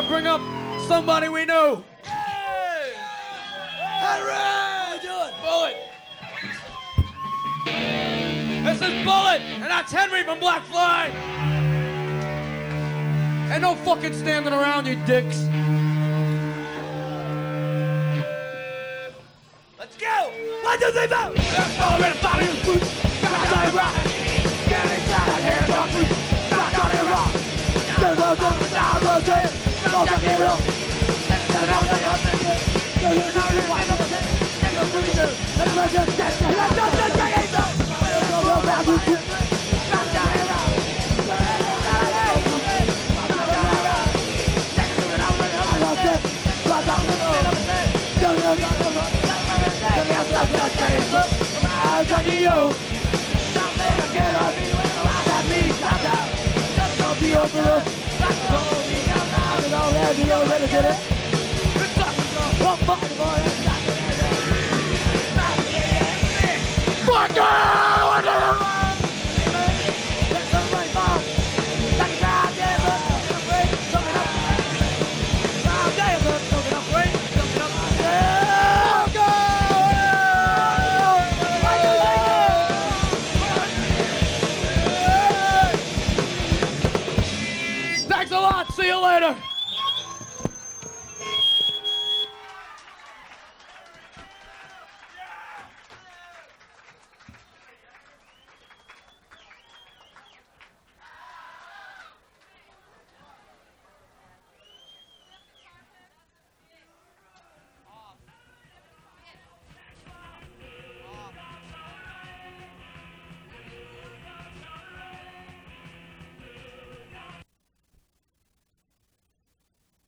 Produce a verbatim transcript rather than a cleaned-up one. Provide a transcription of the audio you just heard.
bring up somebody we know. Hey! Henry! Do it! Bullet! This is Bullet, and that's Henry from Black Flag. And no fucking standing around, you dicks. Let's go! One, two, three, four! Let's go! We're gonna your food! Back on it rock! Get inside here, rock food! Back on it rock! Go, go, go, down, go, go! Go, go, get up! Let's go, go, go, go! Go, go, go, go, why not? Let's go, go, go! Let's go, go, let's go, let's go, let's go, let's go! Go, go, go, back with you! Back on it rock! Let's go,